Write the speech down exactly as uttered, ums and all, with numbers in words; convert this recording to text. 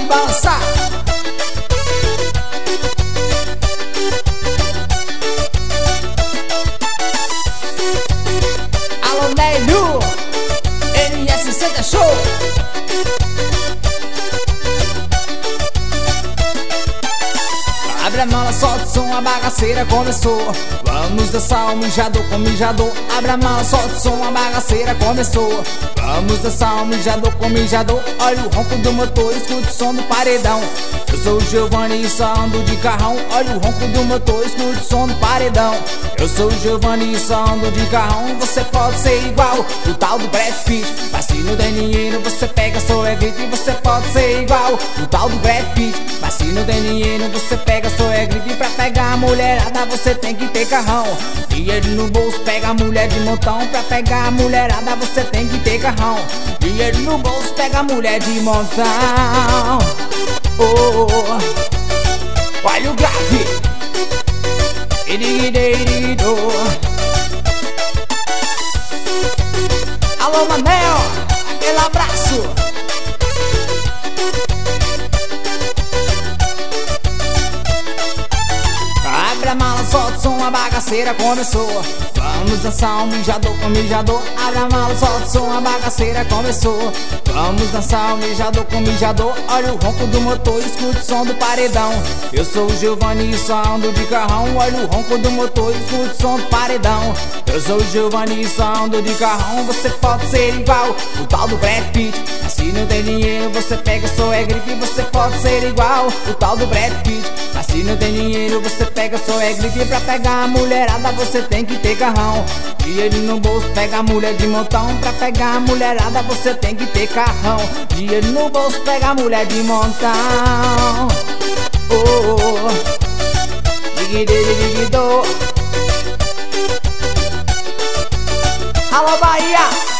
balançar. Alô, Nélio, N S sessenta Show. Abre a mala, solta o som, a bagaceira começou. Vamos dançar o mijador com mijador. Abre a mala, solta o som, a bagaceira começou. Vamos dançar o mijador com mijador. Olha o ronco do motor, escute o som do paredão. Eu sou o Giovanni e só ando de carrão. Olha o ronco do motor, escute o som do paredão. Eu sou o Giovanni e só ando de carrão. Você pode ser igual o tal do Brad Pitt, mas se não tem dinheiro você pega sua gripe. Você pode ser igual o tal do Brad Pitt, mas se não tem dinheiro você pega sua gripe. Pra pegar a mulherada você tem que ter carrão. Dinheiro no bolso, pega a mulher de montão. Pra pegar a mulherada você tem que ter carrão. Dinheiro no bolso, pega a mulher de montão. Oh, oh, oh. Olha o grave. Iriridirido. Alô, Manel, aquele abraço. Abre a mala, solta o som, a bagaceira começou. Vamos dançar um mijador com mijador. Abre a mala, solta o som, a bagaceira começou. Vamos dançar um mijador com mijador. Olha o ronco do motor, escute o som do paredão. Eu sou o Giovanni e só ando de carrão. Olha o ronco do motor, escute o som do paredão. Eu sou o Giovanni e só ando de carrão. Você pode ser igual o tal do Brad Pitt, mas se não tem dinheiro você pega sua gripe. Você pode ser igual o tal do Brad Pitt, mas se não tem dinheiro você pega sua gripe. Pra pegar a mulherada você tem que ter carrão. Dinheiro no bolso, pega a mulher de montão. Pra pegar a mulherada você tem que ter carrão. Dinheiro no bolso, pega a mulher de montão. Oh, oh, oh. Digididididô. Alô, Bahia.